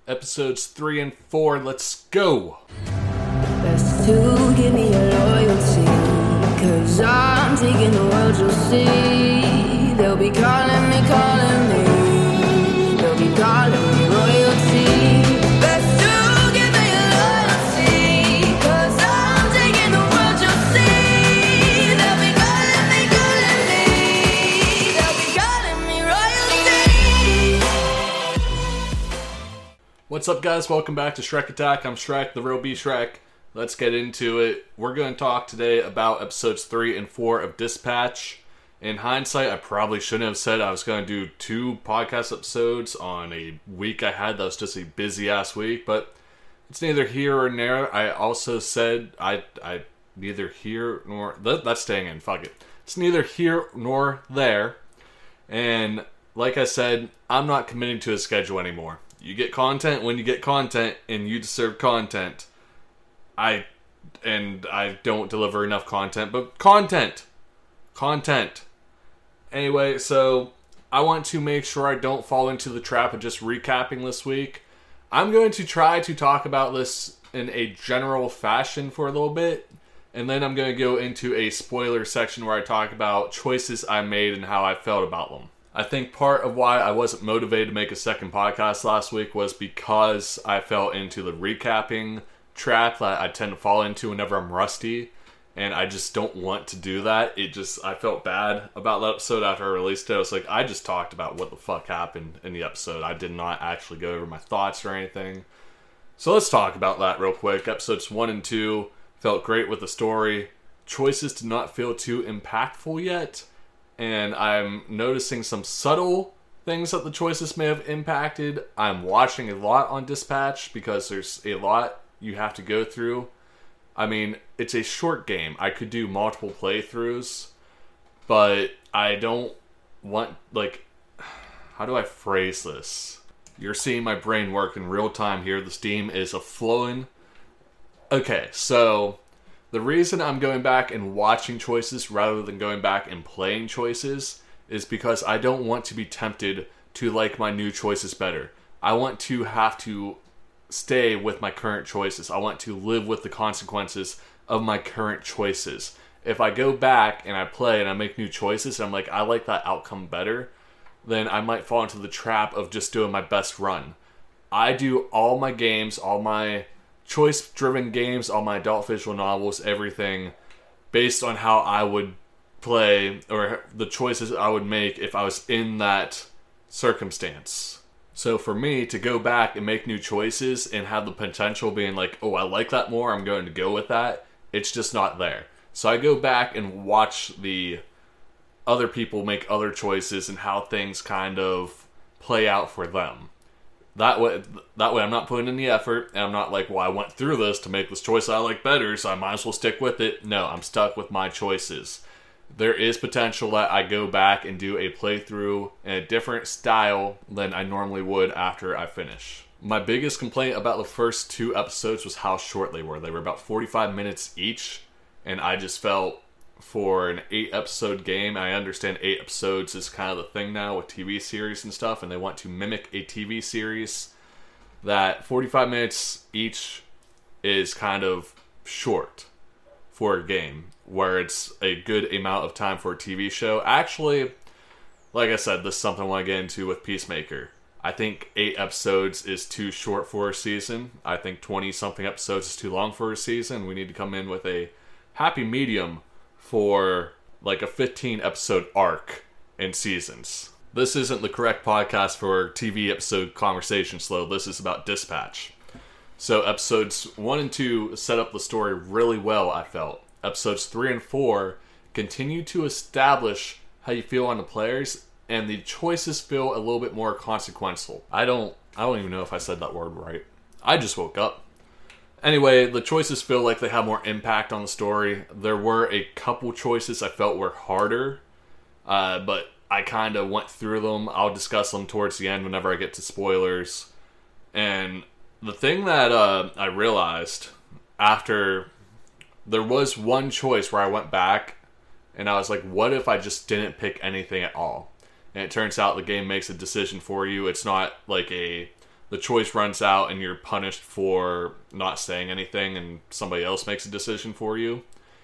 Episodes 3 and 4, let's go! Best to give me your loyalty, 'cause I'm taking the world, you'll see. They'll be calling me, they'll be calling me royalty. Best to give me your loyalty, 'cause I'm taking the world, you'll see. They'll be calling me, they'll be calling me royalty. What's up, guys? Welcome back to Shrek Attack. I'm Shrek, the real B Shrek. Let's get into it. We're going to talk today about episodes 3 and 4 of Dispatch. In hindsight, I probably shouldn't have said I was going to do 2 podcast episodes on a week I had that was just a busy-ass week, but it's neither here or there. I also said I neither here nor... That's staying in, fuck it. It's neither here nor there, and like I said, I'm not committing to a schedule anymore. You get content when you get content, and you deserve content. I don't deliver enough content, but content. Anyway, so I want to make sure I don't fall into the trap of just recapping this week. I'm going to try to talk about this in a general fashion for a little bit, and then I'm going to go into a spoiler section where I talk about choices I made and how I felt about them. I think part of why I wasn't motivated to make a second podcast last week was because I fell into the recapping trap that I tend to fall into whenever I'm rusty, and I just don't want to do that. I felt bad about that episode after I released it. I was like, I just talked about what the fuck happened in the episode. I did not actually go over my thoughts or anything. So let's talk about that real quick. Episodes 1 and 2 felt great with the story. Choices did not feel too impactful yet, and I'm noticing some subtle things that the choices may have impacted. I'm watching a lot on Dispatch because there's a lot you have to go through. I mean, it's a short game. I could do multiple playthroughs, but I don't want, how do I phrase this? You're seeing my brain work in real time here. The steam is a-flowing. Okay, so the reason I'm going back and watching choices rather than going back and playing choices is because I don't want to be tempted to like my new choices better. I want to have to stay with my current choices. I want to live with the consequences of my current choices. If I go back and I play and I make new choices and I'm like, I like that outcome better, then I might fall into the trap of just doing my best run. I do all my games, all my choice-driven games, all my adult visual novels, everything based on how I would play or the choices I would make if I was in that circumstance. So for me to go back and make new choices and have the potential being like, oh, I like that more, I'm going to go with that, it's just not there. So I go back and watch the other people make other choices and how things kind of play out for them. That way I'm not putting in the effort, and I'm not like, well, I went through this to make this choice I like better, so I might as well stick with it. No, I'm stuck with my choices. There is potential that I go back and do a playthrough in a different style than I normally would after I finish. My biggest complaint about the first 2 episodes was how short they were. They were about 45 minutes each, and I just felt for an 8-episode game, I understand 8 episodes is kind of the thing now with TV series and stuff, and they want to mimic a TV series, that 45 minutes each is kind of short for a game, where it's a good amount of time for a TV show. Actually, like I said, this is something I want to get into with Peacemaker. I think 8 episodes is too short for a season. I think 20-something episodes is too long for a season. We need to come in with a happy medium for like a 15-episode arc in seasons. This isn't the correct podcast for TV episode conversations, though. This is about Dispatch. So episodes 1 and 2 set up the story really well, I felt. Episodes 3 and 4 continue to establish how you feel on the players, and the choices feel a little bit more consequential. I don't even know if I said that word right. I just woke up. Anyway, the choices feel like they have more impact on the story. There were a couple choices I felt were harder, but I kind of went through them. I'll discuss them towards the end whenever I get to spoilers. And the thing that I realized after... There was one choice where I went back and I was like, what if I just didn't pick anything at all? And it turns out the game makes a decision for you. It's not like a the choice runs out and you're punished for not saying anything and somebody else makes a decision for you.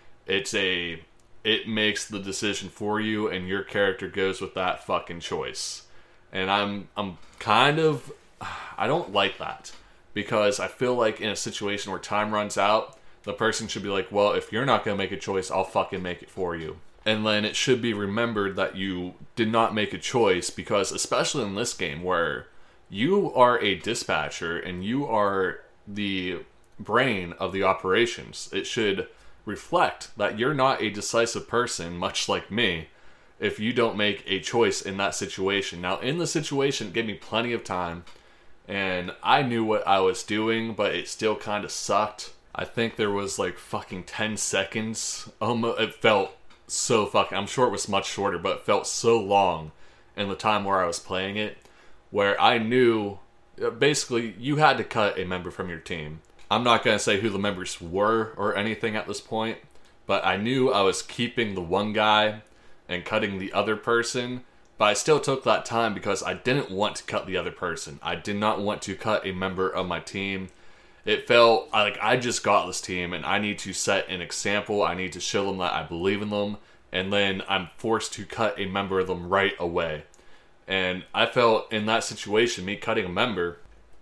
It makes the decision for you and your character goes with that fucking choice. And I'm kind of, I don't like that, because I feel like in a situation where time runs out, the person should be like, well, if you're not going to make a choice, I'll fucking make it for you. And then it should be remembered that you did not make a choice, because especially in this game where you are a dispatcher and you are the brain of the operations, it should reflect that you're not a decisive person, much like me, if you don't make a choice in that situation. Now, in the situation, it gave me plenty of time, and I knew what I was doing, but it still kind of sucked. I think there was like fucking 10 seconds. It felt so fucking... I'm sure it was much shorter, but it felt so long in the time where I was playing it, where I knew... Basically, you had to cut a member from your team. I'm not going to say who the members were or anything at this point, but I knew I was keeping the one guy and cutting the other person, but I still took that time because I didn't want to cut the other person. I did not want to cut a member of my team. It felt like I just got this team and I need to set an example. I need to show them that I believe in them, and then I'm forced to cut a member of them right away. And I felt in that situation, me cutting a member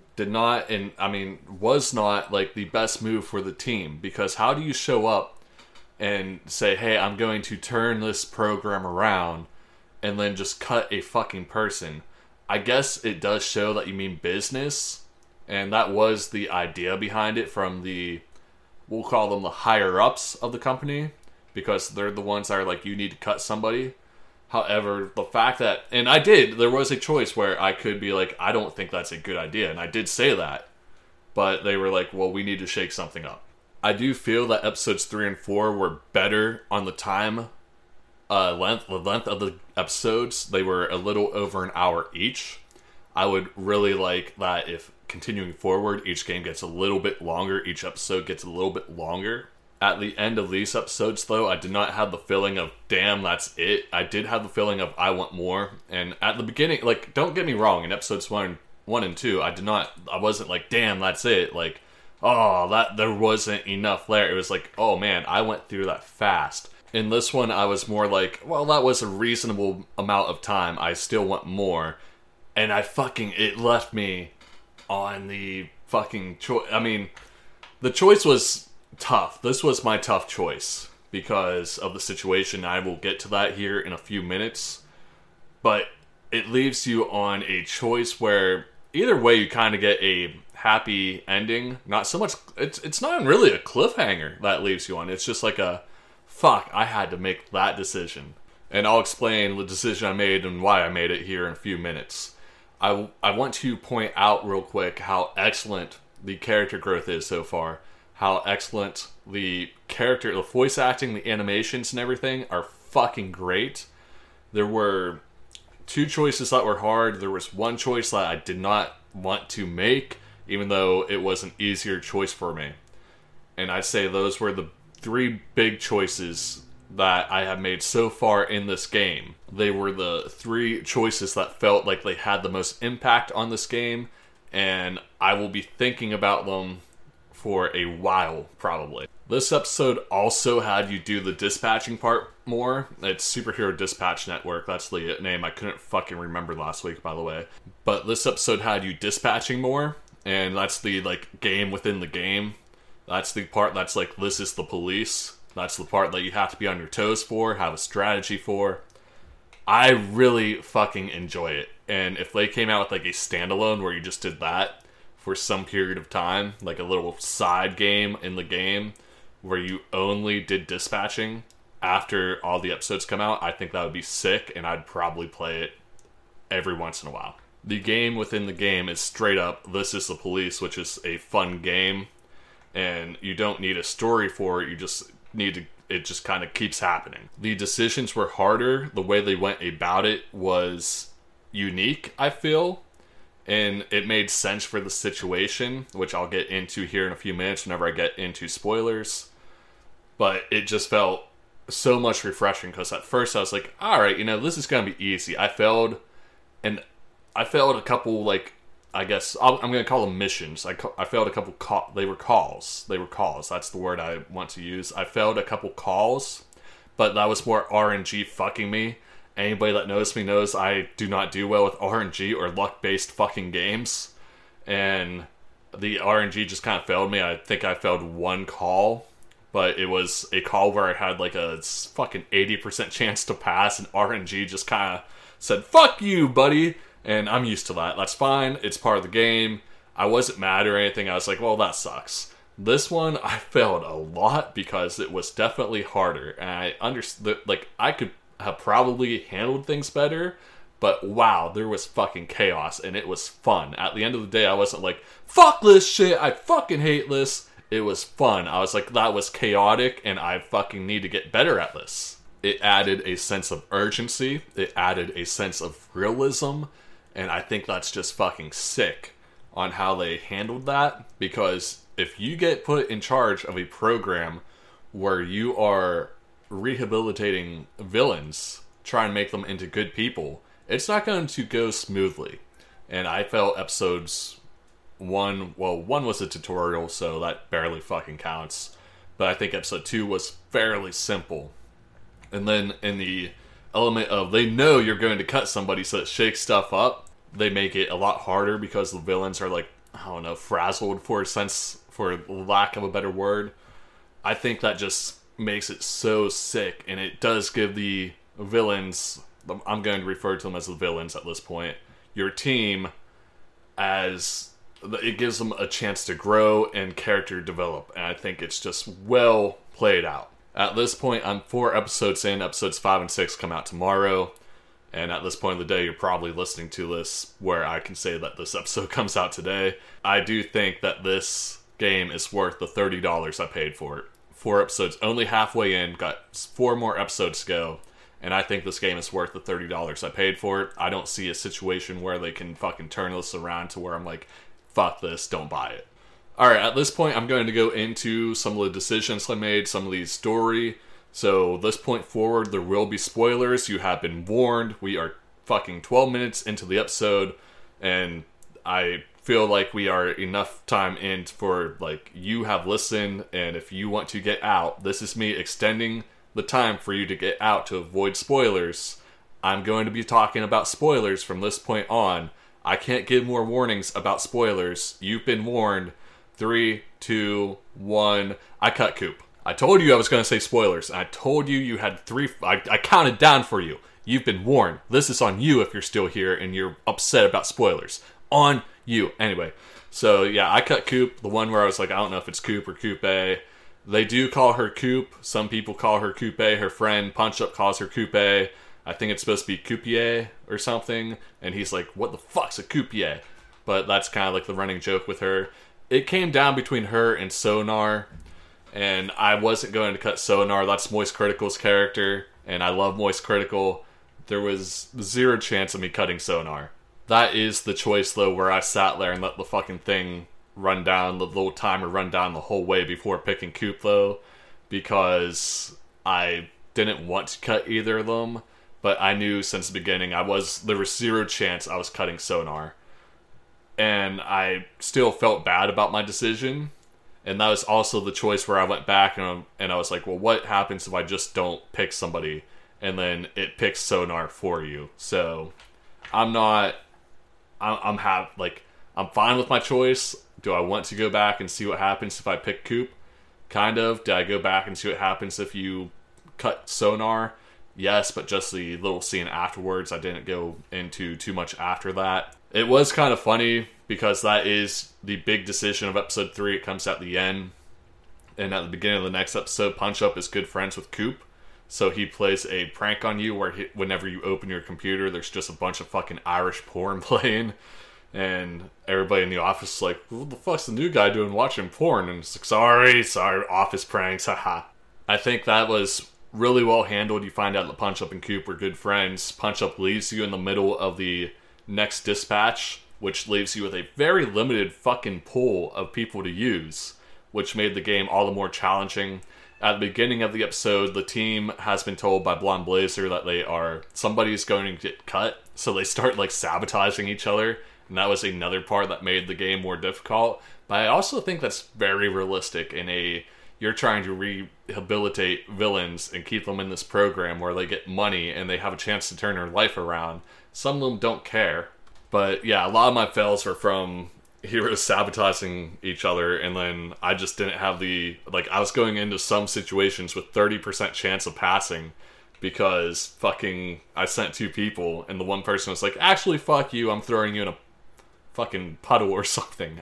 was not like the best move for the team, because how do you show up and say, hey, I'm going to turn this program around, and then just cut a fucking person? I guess it does show that you mean business, and that was the idea behind it from we'll call them the higher ups of the company, because they're the ones that are like, you need to cut somebody. However, the fact that, and there was a choice where I could be like, I don't think that's a good idea, and I did say that, but they were like, well, we need to shake something up. I do feel that episodes 3 and 4 were better on the time the length of the episodes. They were a little over an hour each. I would really like that if continuing forward, each game gets a little bit longer, each episode gets a little bit longer. At the end of these episodes, though, I did not have the feeling of, damn, that's it. I did have the feeling of, I want more. And at the beginning, like, don't get me wrong, in episodes 1 and 2, I wasn't like, damn, that's it. Like, oh, there wasn't enough there. It was like, oh man, I went through that fast. In this one, I was more like, well, that was a reasonable amount of time. I still want more. And it left me on the fucking choice. I mean, the choice was tough. This was my tough choice because of the situation. I will get to that here in a few minutes. But it leaves you on a choice where either way you kind of get a happy ending. Not so much, it's not really a cliffhanger that leaves you on. It's just like a, fuck, I had to make that decision. And I'll explain the decision I made and why I made it here in a few minutes. I want to point out real quick how excellent the character growth is so far. How excellent the voice acting, the animations and everything are fucking great. There were 2 choices that were hard. There was one choice that I did not want to make, even though it was an easier choice for me. And I'd say those were the 3 big choices that I have made so far in this game. They were the 3 choices that felt like they had the most impact on this game, and I will be thinking about them for a while, probably. This episode also had you do the dispatching part more. It's Superhero Dispatch Network. That's the name I couldn't fucking remember last week, by the way. But this episode had you dispatching more, and that's the, like, game within the game. That's the part that's like, this is the police. That's the part that you have to be on your toes for, have a strategy for. I really fucking enjoy it. And if they came out with, like, a standalone where you just did that for some period of time, like a little side game in the game where you only did dispatching after all the episodes come out, I think that would be sick, and I'd probably play it every once in a while. The game within the game is straight up, this is the police, which is a fun game, and you don't need a story for it, you just need to, it just kind of keeps happening. The decisions were harder, the way they went about it was unique, I feel, and it made sense for the situation, which I'll get into here in a few minutes whenever I get into spoilers. But it just felt so much refreshing, because at first I was like, alright, this is going to be easy. I failed a couple, like, I guess I'm going to call them missions. I failed a couple they were calls. That's the word I want to use. I failed a couple calls, but that was more RNG fucking me. Anybody that knows me knows I do not do well with RNG or luck-based fucking games. And the RNG just kind of failed me. I think I failed one call, but it was a call where I had like a fucking 80% chance to pass, and RNG just kind of said, fuck you, buddy. And I'm used to that. That's fine. It's part of the game. I wasn't mad or anything. I was like, well, that sucks. This one, I failed a lot because it was definitely harder. And I understood, like, I could have probably handled things better, but wow, there was fucking chaos, and it was fun. At the end of the day, I wasn't like, fuck this shit, I fucking hate this. It was fun. I was like, that was chaotic, and I fucking need to get better at this. It added a sense of urgency. It added a sense of realism. And I think that's just fucking sick on how they handled that. Because if you get put in charge of a program where you are rehabilitating villains, try and make them into good people, it's not going to go smoothly. And I felt episodes one was a tutorial, so that barely fucking counts. But I think episode 2 was fairly simple. And then in the element of they know you're going to cut somebody, so it shakes stuff up, they make it a lot harder because the villains are like, I don't know, frazzled for lack of a better word. I think that just makes it so sick, and it does give the villains, I'm going to refer to them as the villains at this point, your team, as it gives them a chance to grow and character develop, and I think it's just well played out. At this point, I'm 4 episodes in. Episodes 5 and 6 come out tomorrow. And at this point of the day, you're probably listening to this where I can say that this episode comes out today. I do think that this game is worth the $30 I paid for it. 4 episodes, only halfway in, got 4 more episodes to go. And I think this game is worth the $30 I paid for it. I don't see a situation where they can fucking turn this around to where I'm like, fuck this, don't buy it. Alright, at this point, I'm going to go into some of the decisions I made, some of the story. So, this point forward, there will be spoilers. You have been warned. We are fucking 12 minutes into the episode, and I feel like we are enough time in for, like, you have listened, and if you want to get out, this is me extending the time for you to get out to avoid spoilers. I'm going to be talking about spoilers from this point on. I can't give more warnings about spoilers. You've been warned. 3, 2, 1. I cut Coop. I told you I was going to say spoilers. And I told you you had 3. I counted down for you. You've been warned. This is on you if you're still here and you're upset about spoilers. On you. Anyway, so yeah, I cut Coop. The one where I was like, I don't know if it's Coop or Coupe. They do call her Coop. Some people call her Coupe. Her friend Punch Up calls her Coupe. I think it's supposed to be Coupier or something. And he's like, what the fuck's a Coupier? But that's kind of like the running joke with her. It came down between her and Sonar, and I wasn't going to cut Sonar. That's Moist Critical's character, and I love Moist Critical. There was 0 chance of me cutting Sonar. That is the choice, though, where I sat there and let the fucking thing run down, the little timer run down the whole way before picking Coop, though, because I didn't want to cut either of them, but I knew since the beginning there was 0 chance I was cutting Sonar. And I still felt bad about my decision. And that was also the choice where I went back and I was like, well, what happens if I just don't pick somebody? And then it picks Sonar for you. So I'm fine with my choice. Do I want to go back and see what happens if I pick Coop? Kind of. Did I go back and see what happens if you cut Sonar? Yes, but just the little scene afterwards. I didn't go into too much after that. It was kind of funny because that is the big decision of episode 3. It comes at the end. And at the beginning of the next episode, Punch Up is good friends with Coop. So he plays a prank on you where whenever you open your computer, there's just a bunch of fucking Irish porn playing. And everybody in the office is like, what the fuck's the new guy doing watching porn? And it's like, sorry, office pranks, haha. I think that was really well handled. You find out that Punch Up and Coop were good friends. Punch Up leaves you in the middle of the next dispatch, which leaves you with a very limited fucking pool of people to use, which made the game all the more challenging. At the beginning of the episode, the team has been told by Blonde Blazer that somebody's going to get cut, so they start like sabotaging each other, and that was another part that made the game more difficult. But I also think that's very realistic you're trying to rehabilitate villains and keep them in this program where they get money and they have a chance to turn their life around. Some of them don't care. But yeah, a lot of my fails were from heroes sabotaging each other, and then I just didn't have I was going into some situations with 30% chance of passing because I sent 2 people and the one person was like, actually fuck you, I'm throwing you in a fucking puddle or something.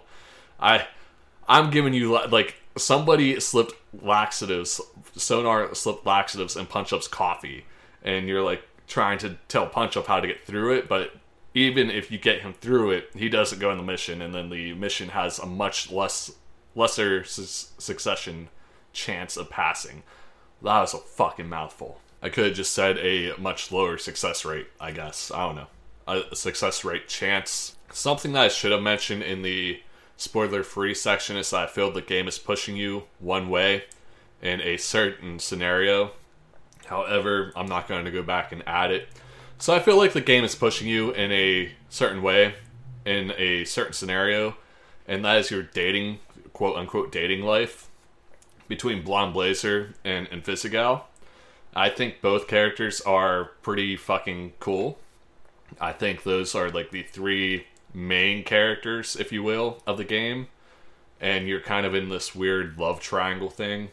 I'm giving you, somebody slipped laxatives, Sonar slipped laxatives in Punch Up's coffee, and you're trying to tell Punch Up how to get through it, but even if you get him through it, he doesn't go in the mission, and then the mission has a much lesser succession chance of passing. That was a fucking mouthful. I could have just said a much lower success rate, I guess. I don't know. A success rate chance. Something that I should have mentioned in the spoiler-free section is that I feel the game is pushing you one way in a certain scenario. However, I'm not going to go back and add it. So I feel like the game is pushing you in a certain way, in a certain scenario, and that is your dating, quote-unquote dating life, between Blonde Blazer and Invisigal. I think both characters are pretty fucking cool. I think those are the 3 main characters, if you will, of the game, and you're kind of in this weird love triangle thing.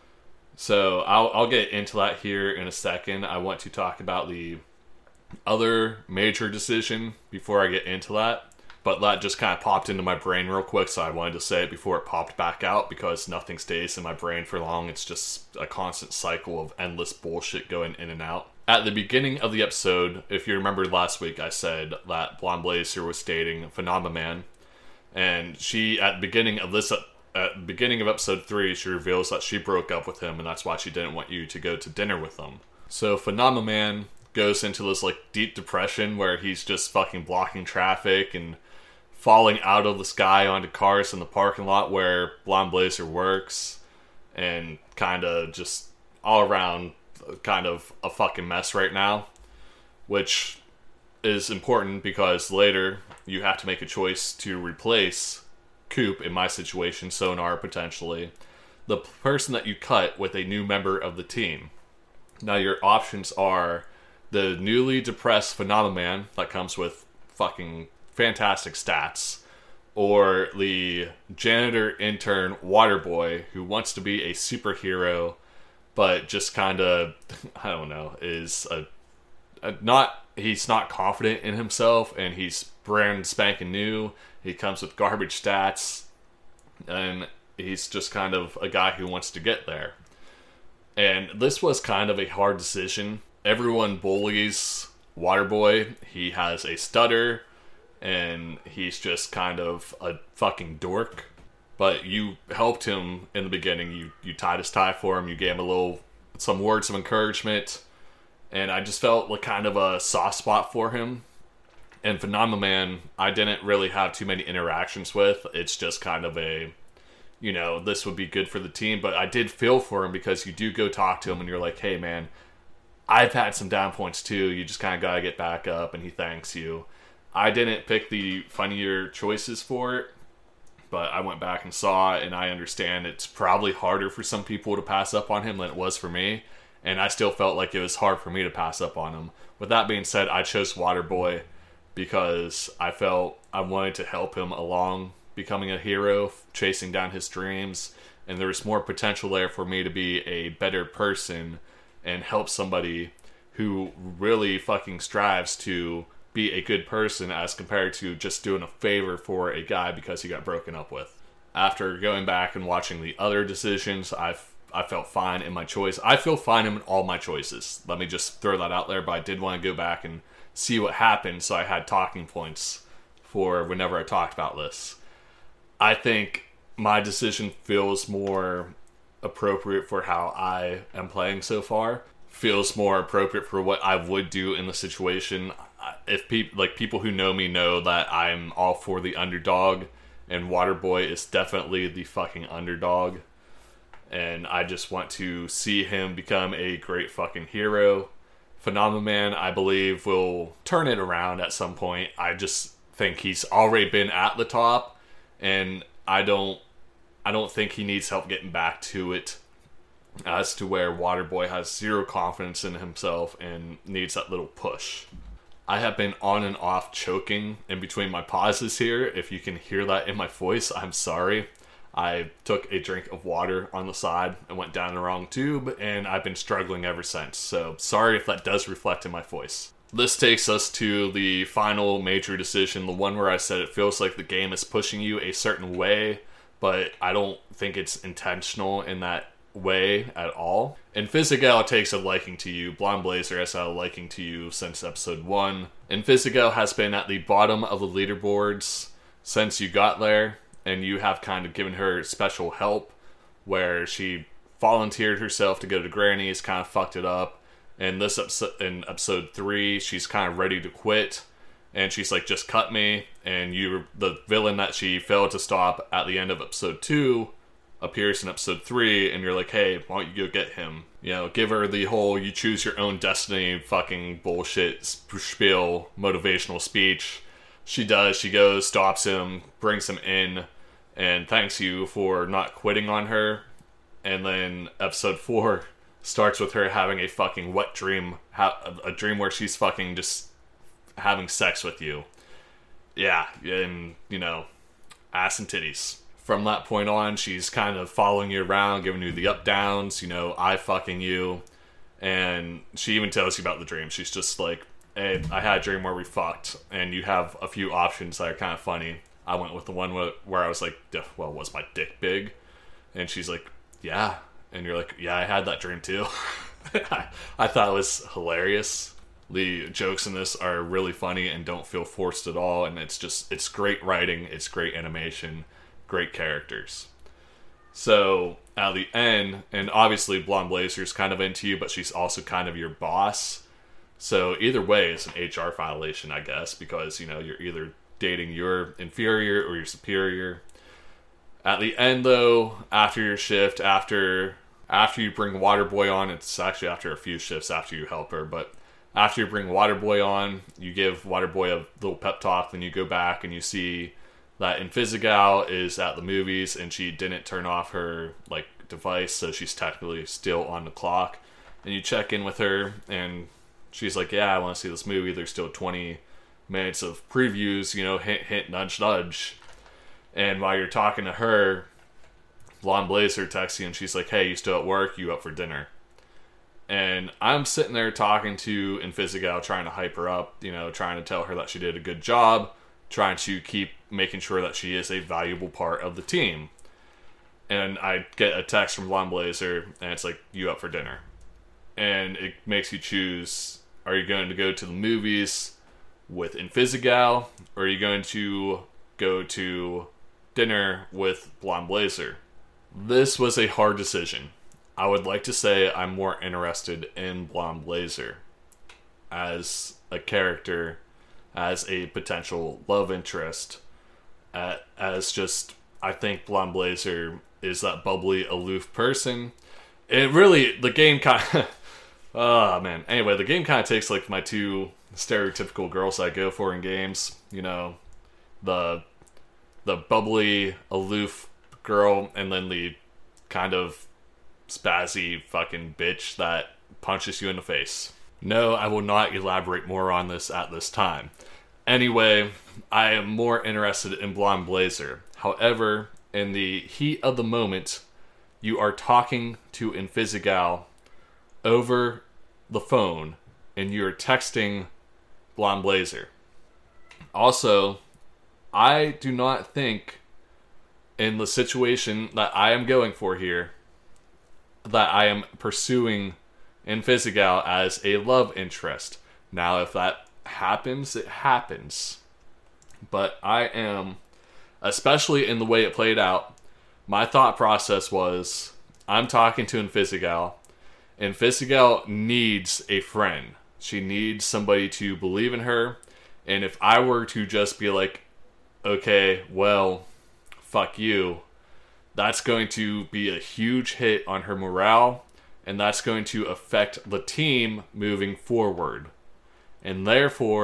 So I'll get into that here in a second. I want to talk about the other major decision before I get into that, but that just kind of popped into my brain real quick, so I wanted to say it before it popped back out, because nothing stays in my brain for long. It's just a constant cycle of endless bullshit going in and out. At the beginning of the episode, if you remember last week, I said that Blonde Blazer was dating Phenomenon, and she, at the beginning of episode 3, she reveals that she broke up with him, and that's why she didn't want you to go to dinner with him. So Phenomenon goes into this deep depression where he's just fucking blocking traffic and falling out of the sky onto cars in the parking lot where Blonde Blazer works, and kind of just all around kind of a fucking mess right now, which is important because later you have to make a choice to replace Coop, in my situation, Sonar potentially, the person that you cut with a new member of the team. Now your options are the newly depressed Phenomenon that comes with fucking fantastic stats, or the janitor intern Waterboy who wants to be a superhero but just kind of, I don't know, is he's not confident in himself, and he's brand spanking new. He comes with garbage stats, and he's just kind of a guy who wants to get there. And this was kind of a hard decision. Everyone bullies Waterboy. He has a stutter, and he's just kind of a fucking dork. But you helped him in the beginning. You tied his tie for him. You gave him some words of encouragement. And I just felt like kind of a soft spot for him. And Phenomenon, I didn't really have too many interactions with. It's just kind of this would be good for the team. But I did feel for him, because you do go talk to him and you're like, hey man, I've had some down points too. You just kind of got to get back up, and he thanks you. I didn't pick the funnier choices for it, but I went back and saw it, and I understand it's probably harder for some people to pass up on him than it was for me. And I still felt like it was hard for me to pass up on him. With that being said, I chose Waterboy because I felt I wanted to help him along becoming a hero, chasing down his dreams, and there was more potential there for me to be a better person and help somebody who really fucking strives to be a good person, as compared to just doing a favor for a guy because he got broken up with. After going back and watching the other decisions, I felt fine in my choice. I feel fine in all my choices. Let me just throw that out there, but I did want to go back and see what happened, so I had talking points for whenever I talked about this. I think my decision feels more appropriate for how I am playing so far. Feels more appropriate for what I would do in the situation. If people who know me know that I'm all for the underdog, and Waterboy is definitely the fucking underdog. And I just want to see him become a great fucking hero. Phenomenon, I believe, will turn it around at some point. I just think he's already been at the top, and I don't think he needs help getting back to it, as to where Waterboy has zero confidence in himself and needs that little push. I have been on and off choking in between my pauses here. If you can hear that in my voice, I'm sorry. I took a drink of water on the side and went down the wrong tube, and I've been struggling ever since. So sorry if that does reflect in my voice. This takes us to the final major decision, the one where I said it feels like the game is pushing you a certain way, but I don't think it's intentional in that way at all. Invisigal takes a liking to you. Blonde Blazer has had a liking to you since episode 1. Invisigal has been at the bottom of the leaderboards since you got there, and you have kind of given her special help, where she volunteered herself to go to Granny's, kind of fucked it up. And this episode, in episode 3, she's kind of ready to quit, and she's like, just cut me. And you, the villain that she failed to stop at the end of episode 2, appears in episode 3, and you're like, hey, why don't you go get him? You know, give her the whole you choose your own destiny fucking bullshit spiel motivational speech. She does. She goes, stops him, brings him in, and thanks you for not quitting on her. And then episode 4 starts with her having a fucking wet dream, a dream where she's fucking just having sex with you. Yeah, and, you know, ass and titties. From that point on, she's kind of following you around, giving you the up-downs, you know, I fucking you. And she even tells you about the dream. She's just like, hey, I had a dream where we fucked, and you have a few options that are kind of funny. I went with the one where I was like, well, was my dick big? And she's like, yeah. And you're like, yeah, I had that dream too. I thought it was hilarious. The jokes in this are really funny and don't feel forced at all. And it's great writing. It's great animation. Great characters. So at the end, and obviously Blonde Blazer's kind of into you, but she's also kind of your boss. So either way, it's an HR violation, I guess, because, you know, you're either dating your inferior or your superior. At the end, though, after your shift, after you bring Waterboy on, it's actually after a few shifts after you help her, but after you bring Waterboy on, you give Waterboy a little pep talk, then you go back and you see that Invisigal is at the movies and she didn't turn off her like device, so she's technically still on the clock. And you check in with her and she's like, yeah, I want to see this movie. There's still 20 minutes of previews, you know, hint, hint, nudge, nudge. And while you're talking to her, Blonde Blazer texts you and she's like, hey, you still at work? You up for dinner? And I'm sitting there talking to Invisigal, trying to hype her up, you know, trying to tell her that she did a good job, trying to keep making sure that she is a valuable part of the team. And I get a text from Blonde Blazer, and it's like, you up for dinner? And it makes you choose, are you going to go to the movies with Invisigal, or are you going to go to dinner with Blonde Blazer? This was a hard decision. I would like to say I'm more interested in Blonde Blazer as a character, as a potential love interest, as just, I think Blonde Blazer is that bubbly, aloof person. It really, the game kind of, oh man. Anyway, the game kind of takes like my two stereotypical girls I go for in games. You know, the bubbly, aloof girl, and then the kind of spazzy fucking bitch that punches you in the face. No, I will not elaborate more on this at this time. Anyway, I am more interested in Blonde Blazer. However, in the heat of the moment, you are talking to Invisigal over the phone, and you're texting Blonde Blazer. Also, I do not think, in the situation that I am going for here, that I am pursuing Invisigal as a love interest. Now, if that happens, it happens. But I am, especially in the way it played out, my thought process was, I'm talking to Invisigal. Invisigal needs a friend. She needs somebody to believe in her. And if I were to just be like, okay, well, fuck you, that's going to be a huge hit on her morale, and that's going to affect the team moving forward. And therefore,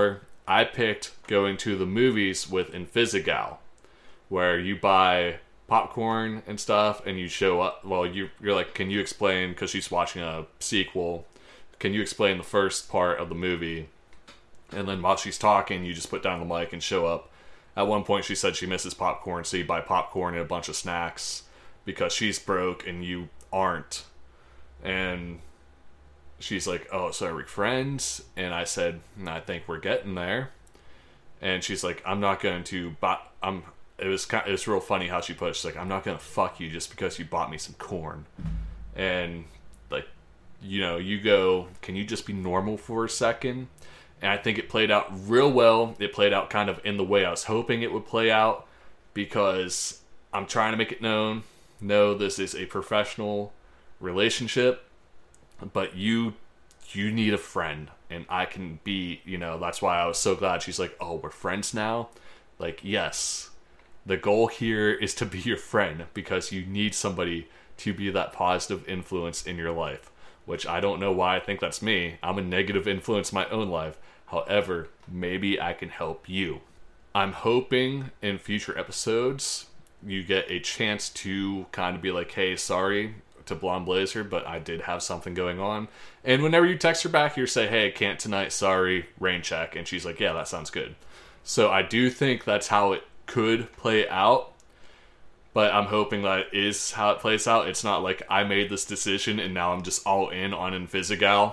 I picked going to the movies with Invisigal, where you buy popcorn and stuff, and you show up. Well, you're like, can you explain, because she's watching a sequel, can you explain the first part of the movie? And then while she's talking, you just put down the mic and show up. At one point, she said she misses popcorn, so you buy popcorn and a bunch of snacks because she's broke and you aren't. And she's like, oh, so are we friends? And I said, I think we're getting there. And she's like, I'm not going to buy... It was real funny how she put it. She's like, I'm not going to fuck you just because you bought me some corn. And, like, you know, you go, can you just be normal for a second? And I think it played out real well. It played out kind of in the way I was hoping it would play out, because I'm trying to make it known, no, this is a professional relationship, but you need a friend, and I can be, you know, that's why I was so glad. She's like, oh, we're friends now? Like, yes. The goal here is to be your friend, because you need somebody to be that positive influence in your life, which I don't know why I think that's me. I'm a negative influence in my own life. However, maybe I can help you. I'm hoping in future episodes you get a chance to kind of be like, hey, sorry to Blonde Blazer, but I did have something going on. And whenever you text her back, you say, hey, can't tonight, sorry, rain check. And she's like, yeah, that sounds good. So I do think that's how it could play out. But I'm hoping that is how it plays out. It's not like I made this decision and now I'm just all in on Invisigal.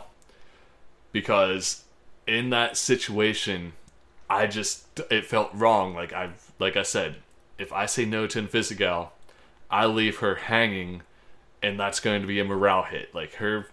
Because in that situation, it felt wrong. Like I said, if I say no to Invisigal, I leave her hanging, and that's going to be a morale hit. Like, her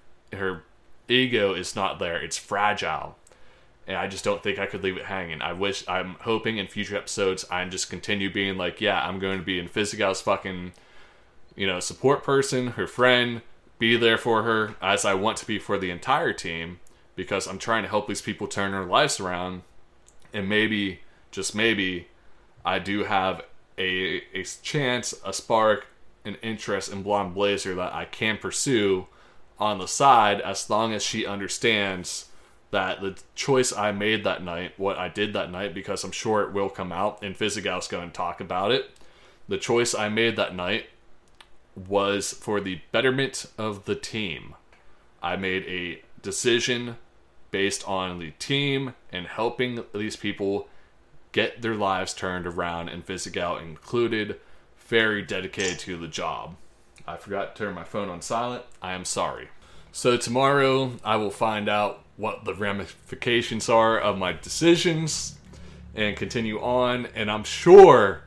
ego is not there. It's fragile. And I just don't think I could leave it hanging. I'm hoping in future episodes I'm just continue being like, yeah, I'm going to be Invisigal's fucking, you know, support person, her friend, be there for her as I want to be for the entire team, because I'm trying to help these people turn their lives around. And maybe, just maybe, I do have a chance, a spark, an interest in Blonde Blazer that I can pursue on the side, as long as she understands that the choice I made that night, what I did that night, because I'm sure it will come out, and Invisigal's going to talk about it. The choice I made that night was for the betterment of the team. I made a decision based on the team and helping these people get their lives turned around, and Invisigal included, very dedicated to the job. I forgot to turn my phone on silent. I am sorry. So tomorrow I will find out what the ramifications are of my decisions and continue on. And I'm sure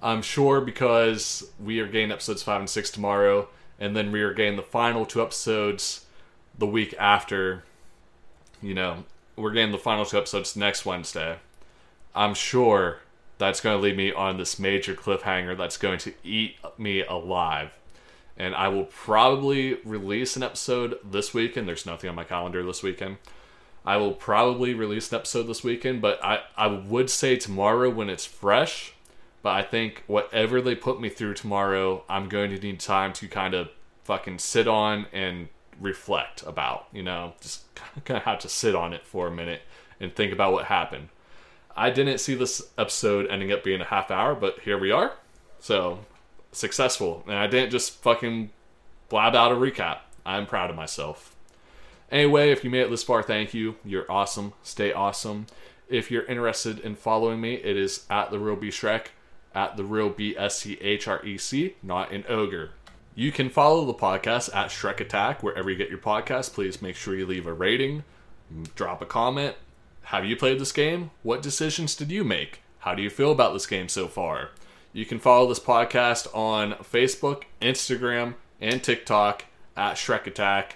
because we are getting episodes 5 and 6 tomorrow, and then we are getting the final 2 episodes the week after. You know, we're getting the final 2 episodes next Wednesday. I'm sure that's going to leave me on this major cliffhanger that's going to eat me alive. And I will probably release an episode this weekend. There's nothing on my calendar this weekend. I will probably release an episode this weekend, but I would say tomorrow when it's fresh. But I think whatever they put me through tomorrow, I'm going to need time to kind of fucking sit on and reflect about, you know, just kind of have to sit on it for a minute and think about what happened. I didn't see this episode ending up being a half hour, but here we are. So, successful. And I didn't just fucking blab out a recap. I'm proud of myself. Anyway, if you made it this far, thank you. You're awesome. Stay awesome. If you're interested in following me, it is at TheRealBShrek, at TheRealBSCHREC, not an ogre. You can follow the podcast at Shrek Attack, wherever you get your podcast. Please make sure you leave a rating, drop a comment. Have you played this game? What decisions did you make? How do you feel about this game so far? You can follow this podcast on Facebook, Instagram, and TikTok at Shrek Attack,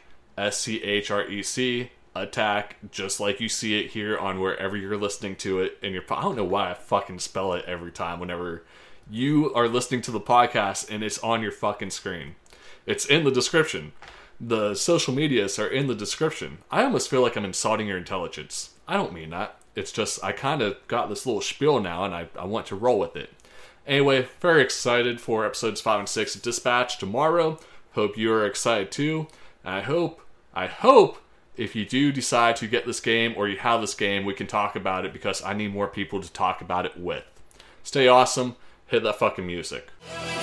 SCHREC Attack, just like you see it here on wherever you're listening to it. And I don't know why I fucking spell it every time whenever you are listening to the podcast and it's on your fucking screen. It's in the description. The social medias are in the description. I almost feel like I'm insulting your intelligence. I don't mean that. It's just I kind of got this little spiel now and I want to roll with it. Anyway, very excited for episodes 5 and 6 of Dispatch tomorrow. Hope you are excited too. And I hope if you do decide to get this game or you have this game, we can talk about it because I need more people to talk about it with. Stay awesome. Hit that fucking music.